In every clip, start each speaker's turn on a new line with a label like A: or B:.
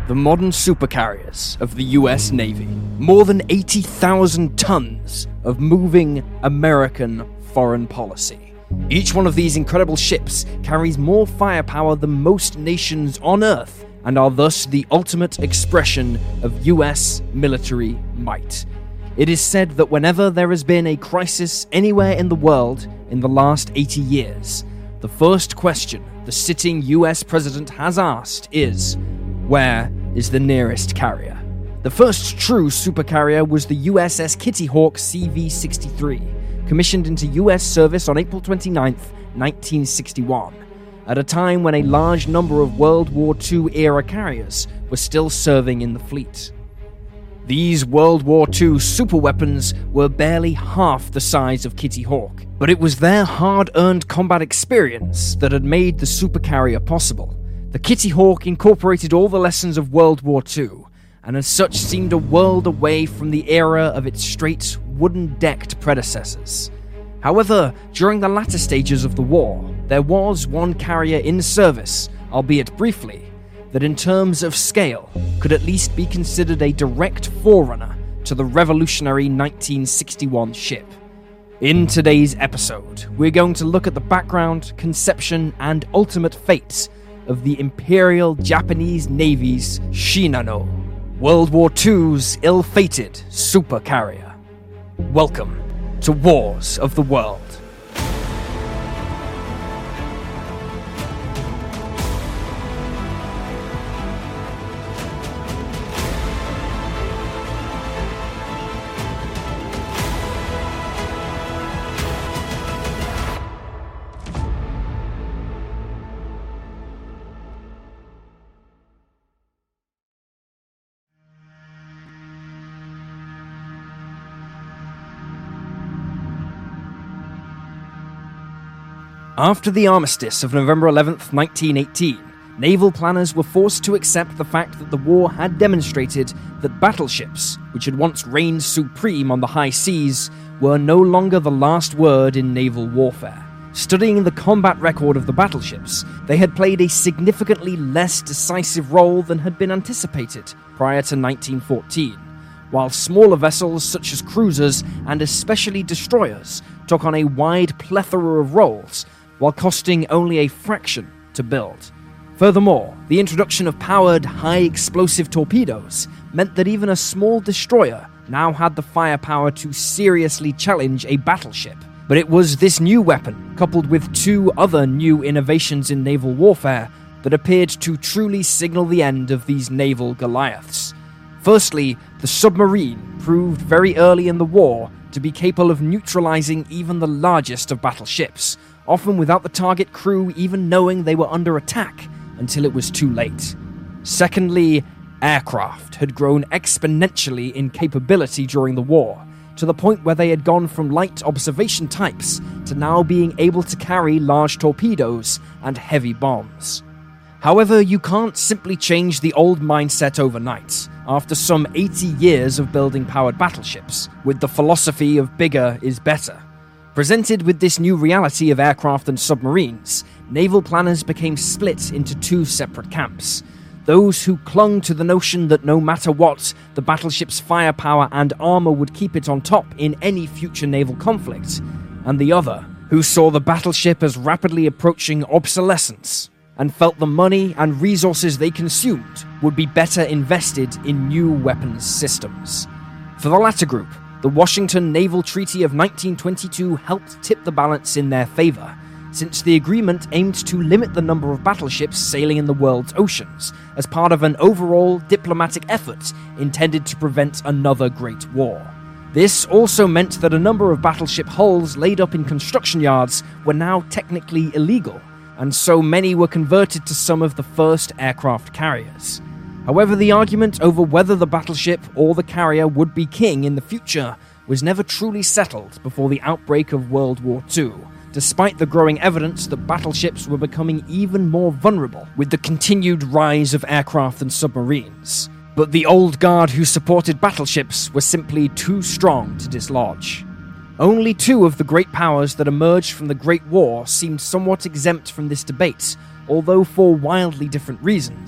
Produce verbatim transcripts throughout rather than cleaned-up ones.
A: the modern supercarriers of the U S Navy. More than eighty thousand tons of moving American foreign policy. Each one of these incredible ships carries more firepower than most nations on Earth and are thus the ultimate expression of U S military might. It is said that whenever there has been a crisis anywhere in the world in the last eighty years, the first question the sitting U S president has asked is, where is the nearest carrier? The first true supercarrier was the U S S Kitty Hawk C V sixty-three, commissioned into U S service on April twenty-ninth, nineteen sixty-one, at a time when a large number of World War Two era carriers were still serving in the fleet. These World War Two superweapons were barely half the size of Kitty Hawk, but it was their hard-earned combat experience that had made the supercarrier possible. The Kitty Hawk incorporated all the lessons of World War Two, and as such seemed a world away from the era of its straight, wooden-decked predecessors. However, during the latter stages of the war, there was one carrier in service, albeit briefly, that in terms of scale could at least be considered a direct forerunner to the revolutionary nineteen sixty-one ship. In today's episode, we're going to look at the background, conception, and ultimate fates of the Imperial Japanese Navy's Shinano, World War Two's ill-fated supercarrier. Welcome to Wars of the World. After the armistice of November eleventh, nineteen eighteen, naval planners were forced to accept the fact that the war had demonstrated that battleships, which had once reigned supreme on the high seas, were no longer the last word in naval warfare. Studying the combat record of the battleships, they had played a significantly less decisive role than had been anticipated prior to nineteen fourteen, while smaller vessels such as cruisers and especially destroyers took on a wide plethora of roles, while costing only a fraction to build. Furthermore, the introduction of powered, high-explosive torpedoes meant that even a small destroyer now had the firepower to seriously challenge a battleship. But it was this new weapon, coupled with two other new innovations in naval warfare, that appeared to truly signal the end of these naval Goliaths. Firstly, the submarine proved very early in the war to be capable of neutralizing even the largest of battleships, often without the target crew even knowing they were under attack until it was too late. Secondly, aircraft had grown exponentially in capability during the war, to the point where they had gone from light observation types to now being able to carry large torpedoes and heavy bombs. However, you can't simply change the old mindset overnight, after some eighty years of building powered battleships, with the philosophy of bigger is better. Presented with this new reality of aircraft and submarines, naval planners became split into two separate camps. Those who clung to the notion that no matter what, the battleship's firepower and armor would keep it on top in any future naval conflict, and the other, who saw the battleship as rapidly approaching obsolescence, and felt the money and resources they consumed would be better invested in new weapons systems. For the latter group, the Washington Naval Treaty of nineteen twenty-two helped tip the balance in their favor, since the agreement aimed to limit the number of battleships sailing in the world's oceans as part of an overall diplomatic effort intended to prevent another Great War. This also meant that a number of battleship hulls laid up in construction yards were now technically illegal, and so many were converted to some of the first aircraft carriers. However, the argument over whether the battleship or the carrier would be king in the future was never truly settled before the outbreak of World War Two, despite the growing evidence that battleships were becoming even more vulnerable with the continued rise of aircraft and submarines. But the old guard who supported battleships were simply too strong to dislodge. Only two of the great powers that emerged from the Great War seemed somewhat exempt from this debate, although for wildly different reasons.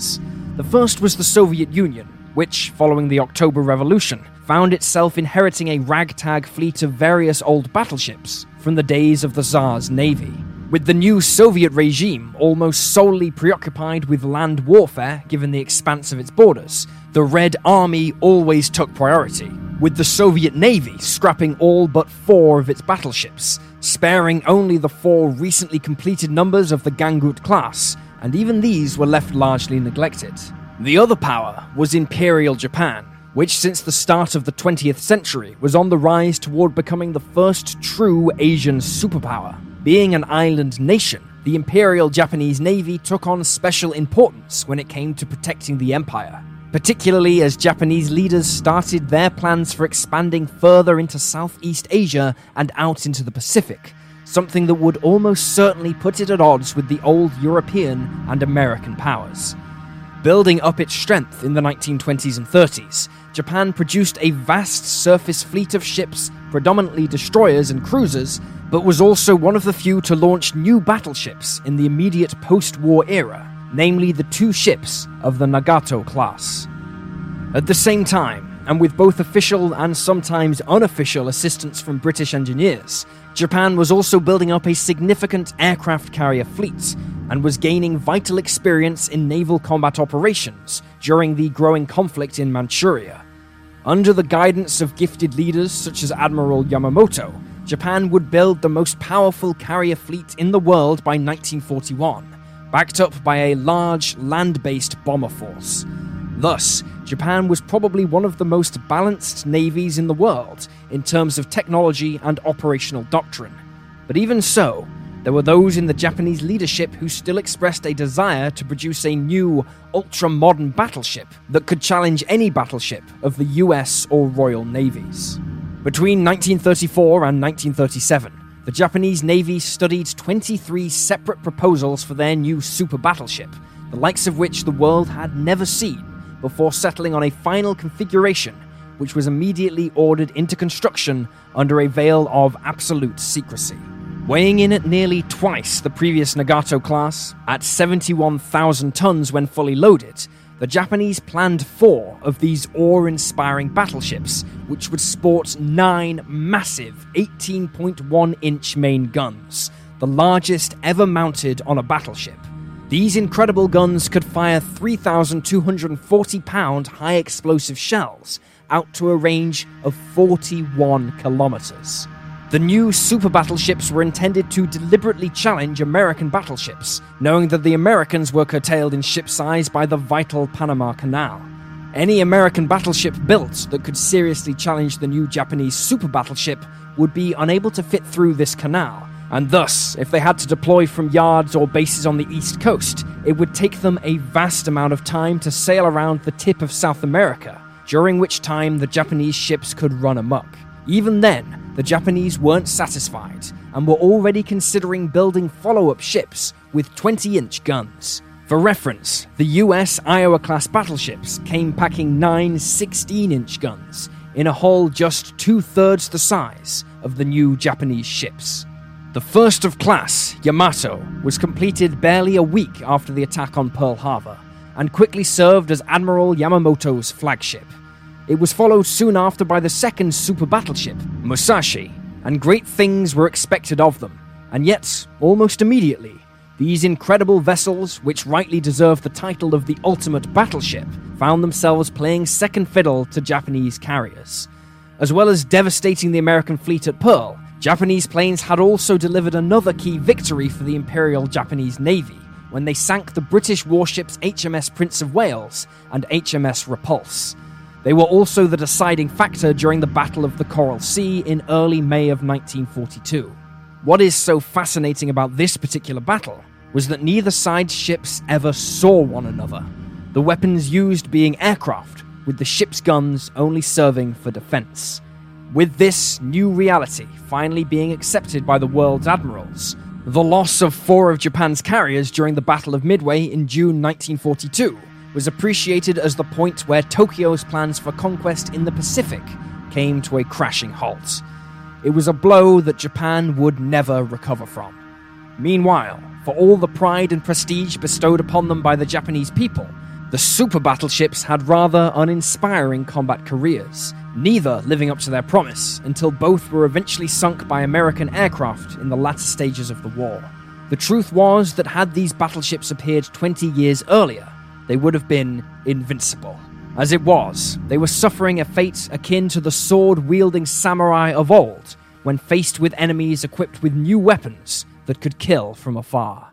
A: The first was the Soviet Union, which, following the October Revolution, found itself inheriting a ragtag fleet of various old battleships from the days of the Tsar's navy. With the new Soviet regime almost solely preoccupied with land warfare given the expanse of its borders, the Red Army always took priority, with the Soviet Navy scrapping all but four of its battleships, sparing only the four recently completed numbers of the Gangut class, and even these were left largely neglected. The other power was Imperial Japan, which since the start of the twentieth century was on the rise toward becoming the first true Asian superpower. Being an island nation, the Imperial Japanese Navy took on special importance when it came to protecting the empire, particularly as Japanese leaders started their plans for expanding further into Southeast Asia and out into the Pacific, something that would almost certainly put it at odds with the old European and American powers. Building up its strength in the nineteen twenties and thirties, Japan produced a vast surface fleet of ships, predominantly destroyers and cruisers, but was also one of the few to launch new battleships in the immediate post-war era, namely the two ships of the Nagato class. At the same time, and with both official and sometimes unofficial assistance from British engineers, Japan was also building up a significant aircraft carrier fleet, and was gaining vital experience in naval combat operations during the growing conflict in Manchuria. Under the guidance of gifted leaders such as Admiral Yamamoto, Japan would build the most powerful carrier fleet in the world by nineteen forty-one, backed up by a large land-based bomber force. Thus, Japan was probably one of the most balanced navies in the world in terms of technology and operational doctrine. But even so, there were those in the Japanese leadership who still expressed a desire to produce a new, ultra-modern battleship that could challenge any battleship of the U S or Royal Navies. Between nineteen thirty-four and nineteen thirty-seven, the Japanese Navy studied twenty-three separate proposals for their new super battleship, the likes of which the world had never seen, before settling on a final configuration, which was immediately ordered into construction under a veil of absolute secrecy. Weighing in at nearly twice the previous Nagato class, at seventy-one thousand tons when fully loaded, the Japanese planned four of these awe-inspiring battleships, which would sport nine massive eighteen point one inch main guns, the largest ever mounted on a battleship. These incredible guns could fire three thousand two hundred forty pound high-explosive shells out to a range of forty-one kilometers. The new super battleships were intended to deliberately challenge American battleships, knowing that the Americans were curtailed in ship size by the vital Panama Canal. Any American battleship built that could seriously challenge the new Japanese super battleship would be unable to fit through this canal, and thus, if they had to deploy from yards or bases on the East Coast, it would take them a vast amount of time to sail around the tip of South America, during which time the Japanese ships could run amok. Even then, the Japanese weren't satisfied, and were already considering building follow-up ships with twenty inch guns. For reference, the U S Iowa-class battleships came packing nine sixteen inch guns, in a hull just two-thirds the size of the new Japanese ships. The first of class, Yamato, was completed barely a week after the attack on Pearl Harbor, and quickly served as Admiral Yamamoto's flagship. It was followed soon after by the second super battleship, Musashi, and great things were expected of them. And yet, almost immediately, these incredible vessels, which rightly deserve the title of the ultimate battleship, found themselves playing second fiddle to Japanese carriers. As well as devastating the American fleet at Pearl, Japanese planes had also delivered another key victory for the Imperial Japanese Navy when they sank the British warships H M S Prince of Wales and H M S Repulse. They were also the deciding factor during the Battle of the Coral Sea in early May of nineteen forty-two. What is so fascinating about this particular battle was that neither side's ships ever saw one another, the weapons used being aircraft, with the ship's guns only serving for defense. With this new reality finally being accepted by the world's admirals, the loss of four of Japan's carriers during the Battle of Midway in June nineteen forty-two was appreciated as the point where Tokyo's plans for conquest in the Pacific came to a crashing halt. It was a blow that Japan would never recover from. Meanwhile, for all the pride and prestige bestowed upon them by the Japanese people, The super battleships had rather uninspiring combat careers, neither living up to their promise until both were eventually sunk by American aircraft in the latter stages of the war. The truth was that had these battleships appeared twenty years earlier, they would have been invincible. As it was, they were suffering a fate akin to the sword-wielding samurai of old when faced with enemies equipped with new weapons that could kill from afar.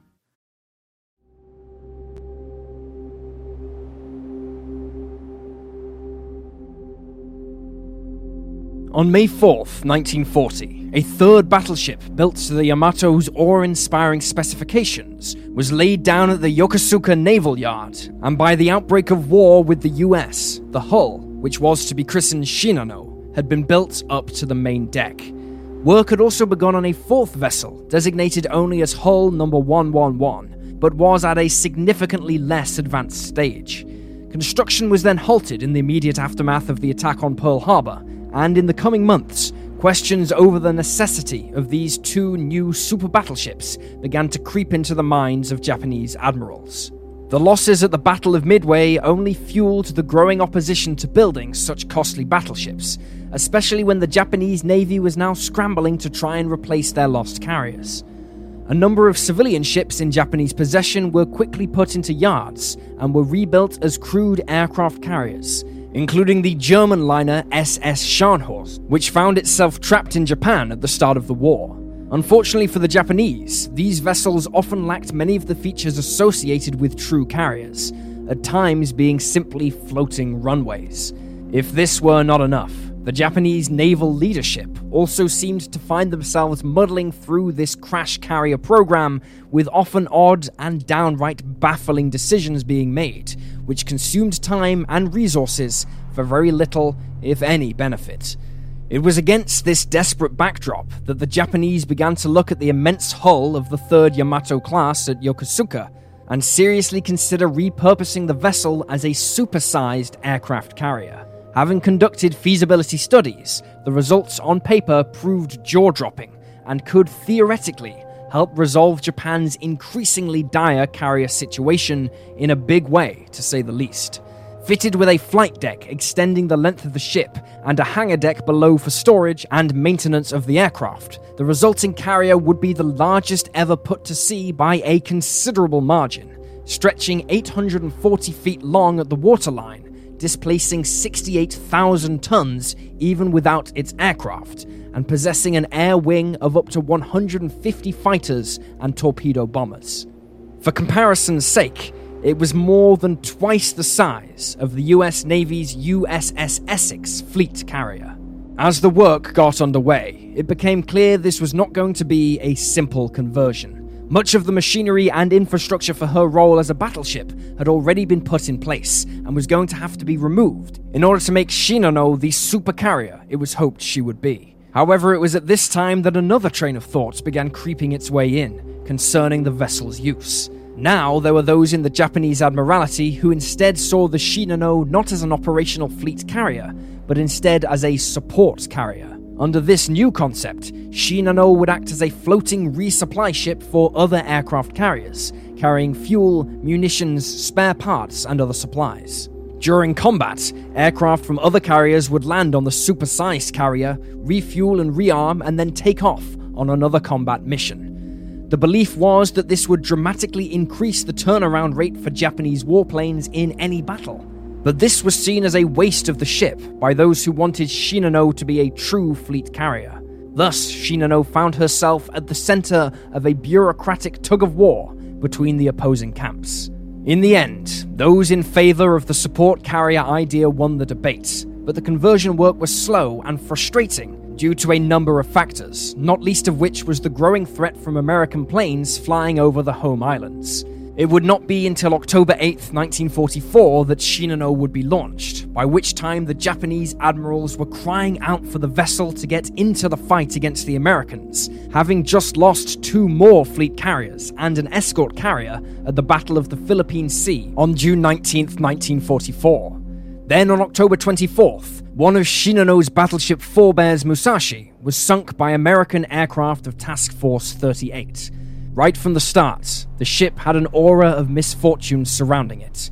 A: On May fourth, nineteen forty, a third battleship built to the Yamato's awe-inspiring specifications was laid down at the Yokosuka Naval Yard, and by the outbreak of war with the U S, the hull, which was to be christened Shinano, had been built up to the main deck. Work had also begun on a fourth vessel, designated only as Hull number one one one, but was at a significantly less advanced stage. Construction was then halted in the immediate aftermath of the attack on Pearl Harbor, and in the coming months, questions over the necessity of these two new super battleships began to creep into the minds of Japanese admirals. The losses at the Battle of Midway only fueled the growing opposition to building such costly battleships, especially when the Japanese Navy was now scrambling to try and replace their lost carriers. A number of civilian ships in Japanese possession were quickly put into yards and were rebuilt as crude aircraft carriers, including the German liner S S Scharnhorst, which found itself trapped in Japan at the start of the war. Unfortunately for the Japanese, these vessels often lacked many of the features associated with true carriers, at times being simply floating runways. If this were not enough, the Japanese naval leadership also seemed to find themselves muddling through this crash carrier program with often odd and downright baffling decisions being made, which consumed time and resources for very little, if any, benefit. It was against this desperate backdrop that the Japanese began to look at the immense hull of the third Yamato class at Yokosuka and seriously consider repurposing the vessel as a supersized aircraft carrier. Having conducted feasibility studies, the results on paper proved jaw-dropping and could theoretically help resolve Japan's increasingly dire carrier situation in a big way, to say the least. Fitted with a flight deck extending the length of the ship and a hangar deck below for storage and maintenance of the aircraft, the resulting carrier would be the largest ever put to sea by a considerable margin, stretching eight hundred forty feet long at the waterline, displacing sixty-eight thousand tons even without its aircraft, and possessing an air wing of up to one hundred fifty fighters and torpedo bombers. For comparison's sake, it was more than twice the size of the U S Navy's U S S Essex fleet carrier. As the work got underway, it became clear this was not going to be a simple conversion. Much of the machinery and infrastructure for her role as a battleship had already been put in place and was going to have to be removed in order to make Shinano the super carrier it was hoped she would be. However, it was at this time that another train of thoughts began creeping its way in concerning the vessel's use. Now there were those in the Japanese Admiralty who instead saw the Shinano not as an operational fleet carrier, but instead as a support carrier. Under this new concept, Shinano would act as a floating resupply ship for other aircraft carriers, carrying fuel, munitions, spare parts, and other supplies. During combat, aircraft from other carriers would land on the supersized carrier, refuel and rearm, and then take off on another combat mission. The belief was that this would dramatically increase the turnaround rate for Japanese warplanes in any battle. But this was seen as a waste of the ship by those who wanted Shinano to be a true fleet carrier. Thus, Shinano found herself at the center of a bureaucratic tug-of-war between the opposing camps. In the end, those in favor of the support carrier idea won the debate, but the conversion work was slow and frustrating due to a number of factors, not least of which was the growing threat from American planes flying over the home islands. It would not be until October eighth, nineteen forty-four that Shinano would be launched, by which time the Japanese admirals were crying out for the vessel to get into the fight against the Americans, having just lost two more fleet carriers and an escort carrier at the Battle of the Philippine Sea on June nineteenth, nineteen forty-four. Then on October twenty-fourth, one of Shinano's battleship Forebears Musashi was sunk by American aircraft of Task Force thirty-eight. Right from the start, the ship had an aura of misfortune surrounding it.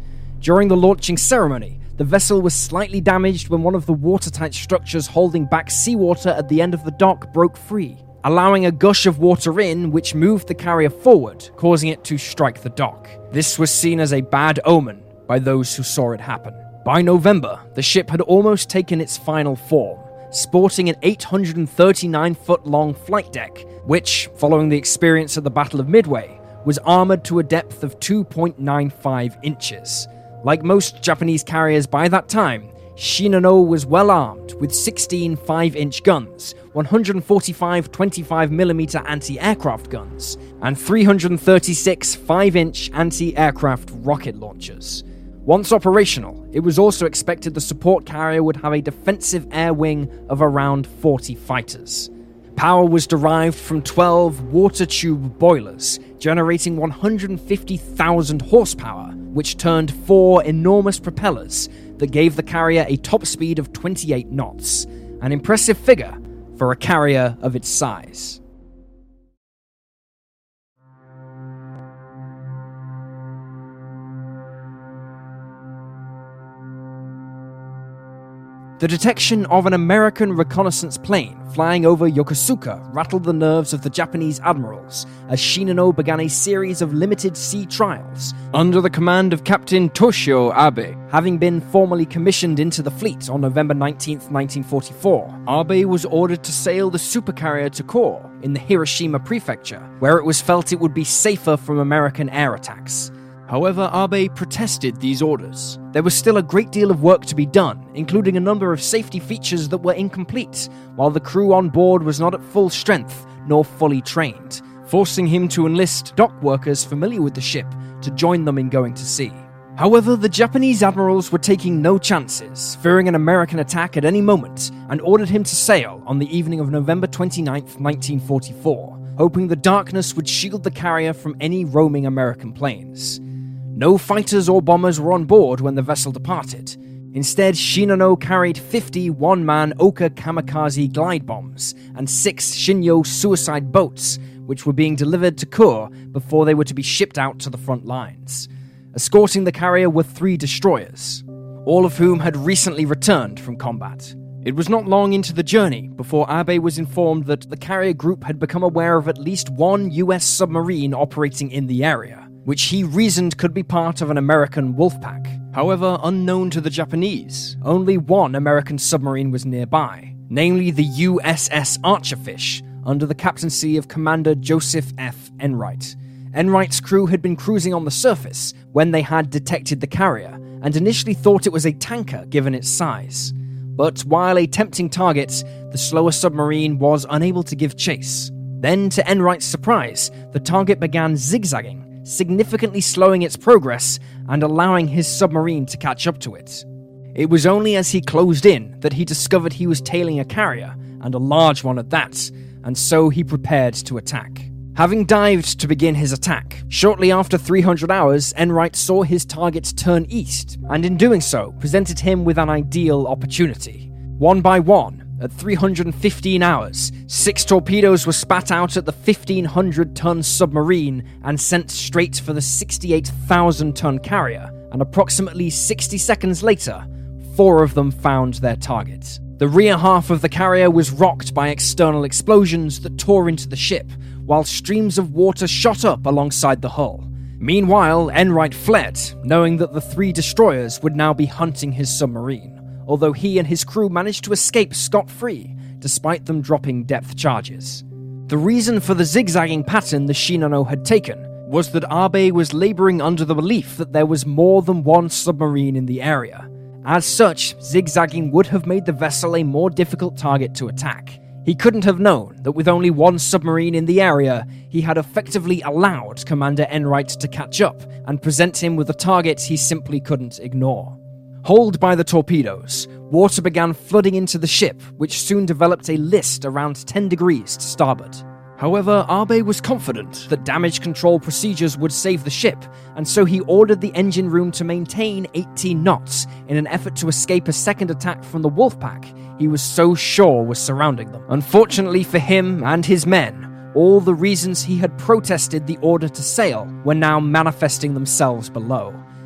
A: During the launching ceremony, the vessel was slightly damaged when one of the watertight structures holding back seawater at the end of the dock broke free, allowing a gush of water in which moved the carrier forward, causing it to strike the dock. This was seen as a bad omen by those who saw it happen. By November, the ship had almost taken its final form, sporting an eight hundred thirty-nine foot long flight deck, which, following the experience at the Battle of Midway, was armored to a depth of two point nine five inches. Like most Japanese carriers by that time, Shinano was well armed with sixteen five inch guns, one hundred forty-five twenty-five millimeter anti-aircraft guns, and three hundred thirty-six five inch anti-aircraft rocket launchers. Once operational, it was also expected the support carrier would have a defensive air wing of around forty fighters. Power was derived from twelve water tube boilers, generating one hundred fifty thousand horsepower, which turned four enormous propellers that gave the carrier a top speed of twenty-eight knots, an impressive figure for a carrier of its size. The detection of an American reconnaissance plane flying over Yokosuka rattled the nerves of the Japanese admirals as Shinano began a series of limited sea trials under the command of Captain Toshio Abe. Having been formally commissioned into the fleet on November nineteenth, nineteen forty-four, Abe was ordered to sail the supercarrier to Kure in the Hiroshima prefecture, where it was felt it would be safer from American air attacks. However, Abe protested these orders. There was still a great deal of work to be done, including a number of safety features that were incomplete, while the crew on board was not at full strength nor fully trained, forcing him to enlist dock workers familiar with the ship to join them in going to sea. However, the Japanese admirals were taking no chances, fearing an American attack at any moment, and ordered him to sail on the evening of November twenty-ninth, nineteen forty-four, hoping the darkness would shield the carrier from any roaming American planes. No fighters or bombers were on board when the vessel departed. Instead, Shinano carried fifty one-man Oka kamikaze glide bombs and six Shinyo suicide boats, which were being delivered to Kure before they were to be shipped out to the front lines. Escorting the carrier were three destroyers, all of whom had recently returned from combat. It was not long into the journey before Abe was informed that the carrier group had become aware of at least one U S submarine operating in the area, which he reasoned could be part of an American wolfpack. However, unknown to the Japanese, only one American submarine was nearby, namely the U S S Archerfish, under the captaincy of Commander Joseph F. Enright. Enright's crew had been cruising on the surface when they had detected the carrier, and initially thought it was a tanker given its size. But while a tempting target, the slower submarine was unable to give chase. Then, to Enright's surprise, the target began zigzagging, significantly slowing its progress and allowing his submarine to catch up to it. It was only as he closed in that he discovered he was tailing a carrier, and a large one at that, and so he prepared to attack. Having dived to begin his attack, shortly after three hundred hours, Enright saw his target turn east, and in doing so, presented him with an ideal opportunity. One by one, at three hundred fifteen hours, six torpedoes were spat out at the fifteen hundred ton submarine and sent straight for the sixty-eight thousand ton carrier, and approximately sixty seconds later, four of them found their target. The rear half of the carrier was rocked by external explosions that tore into the ship, while streams of water shot up alongside the hull. Meanwhile, Enright fled, knowing that the three destroyers would now be hunting his submarine, although he and his crew managed to escape scot-free, despite them dropping depth charges. The reason for the zigzagging pattern the Shinano had taken was that Abe was laboring under the belief that there was more than one submarine in the area. As such, zigzagging would have made the vessel a more difficult target to attack. He couldn't have known that with only one submarine in the area, he had effectively allowed Commander Enright to catch up and present him with a target he simply couldn't ignore. Holed by the torpedoes, water began flooding into the ship, which soon developed a list around ten degrees to starboard. However, Abe was confident that damage control procedures would save the ship, and so he ordered the engine room to maintain eighteen knots in an effort to escape a second attack from the Wolfpack he was so sure was surrounding them. Unfortunately for him and his men, all the reasons he had protested the order to sail were now manifesting themselves below.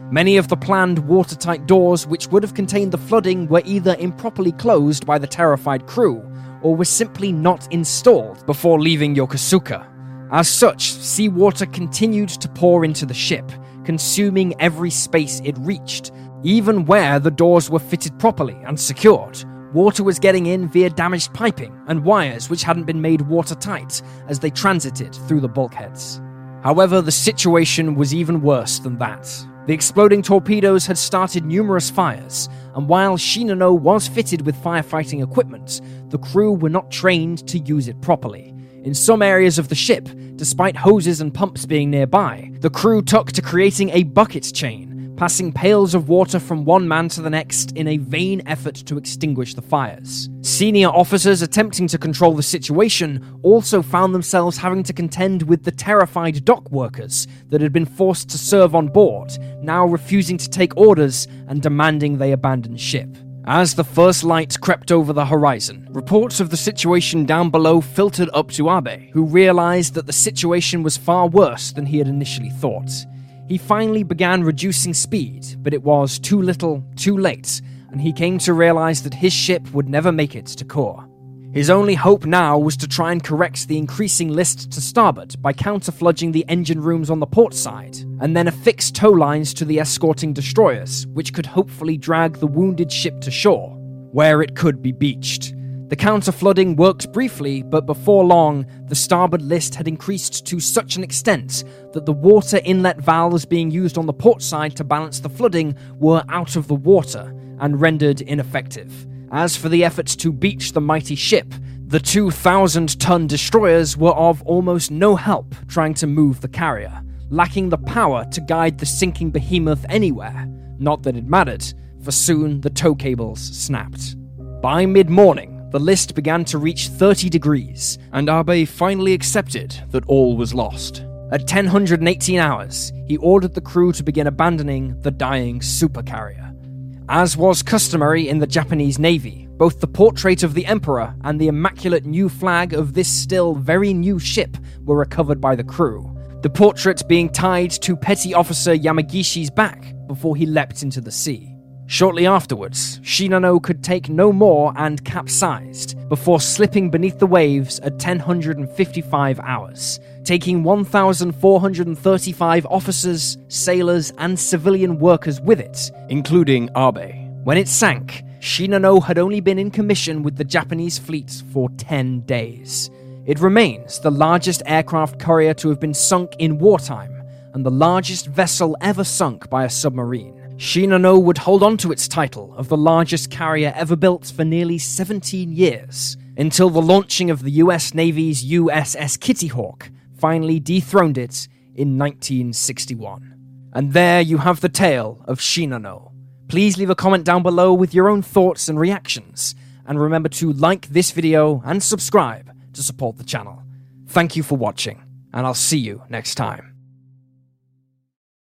A: Many of the planned watertight doors which would have contained the flooding were either improperly closed by the terrified crew, or were simply not installed before leaving Yokosuka. As such, seawater continued to pour into the ship, consuming every space it reached. Even where the doors were fitted properly and secured, water was getting in via damaged piping and wires which hadn't been made watertight as they transited through the bulkheads. However, the situation was even worse than that. The exploding torpedoes had started numerous fires, and while Shinano was fitted with firefighting equipment, the crew were not trained to use it properly. In some areas of the ship, despite hoses and pumps being nearby, the crew took to creating a bucket chain, passing pails of water from one man to the next in a vain effort to extinguish the fires. Senior officers attempting to control the situation also found themselves having to contend with the terrified dock workers that had been forced to serve on board, now refusing to take orders and demanding they abandon ship. As the first light crept over the horizon, reports of the situation down below filtered up to Abe, who realized that the situation was far worse than he had initially thought. He finally began reducing speed, but it was too little, too late, and he came to realize that his ship would never make it to Kure. His only hope now was to try and correct the increasing list to starboard by counterfludging the engine rooms on the port side, and then affix tow lines to the escorting destroyers, which could hopefully drag the wounded ship to shore, where it could be beached. The counterflooding worked briefly, but before long, the starboard list had increased to such an extent that the water inlet valves being used on the port side to balance the flooding were out of the water and rendered ineffective. As for the efforts to beach the mighty ship, the two thousand ton destroyers were of almost no help trying to move the carrier, lacking the power to guide the sinking behemoth anywhere. Not that it mattered, for soon the tow cables snapped. By mid-morning, the list began to reach thirty degrees, and Abe finally accepted that all was lost. At ten eighteen hours, he ordered the crew to begin abandoning the dying supercarrier. As was customary in the Japanese Navy, both the portrait of the Emperor and the immaculate new flag of this still very new ship were recovered by the crew, the portrait being tied to Petty Officer Yamagishi's back before he leapt into the sea. Shortly afterwards, Shinano could take no more and capsized, before slipping beneath the waves at ten fifty-five hours, taking one thousand four hundred thirty-five officers, sailors, and civilian workers with it, including Abe. When it sank, Shinano had only been in commission with the Japanese fleet for ten days. It remains the largest aircraft carrier to have been sunk in wartime, and the largest vessel ever sunk by a submarine. Shinano would hold on to its title of the largest carrier ever built for nearly seventeen years, until the launching of the U S Navy's U S S Kitty Hawk finally dethroned it in nineteen sixty-one. And there you have the tale of Shinano. Please leave a comment down below with your own thoughts and reactions, and remember to like this video and subscribe to support the channel. Thank you for watching, and I'll see you next time.